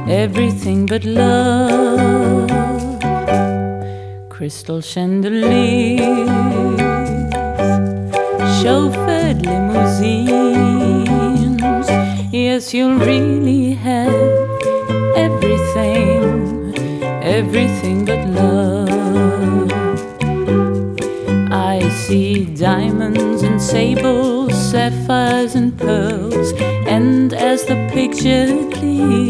everything but love. Crystal chandeliers, chauffeured limousines. Yes, you'll really have everything, everything but love. I see diamonds and sables, sapphires and pearls, and as the picture clears,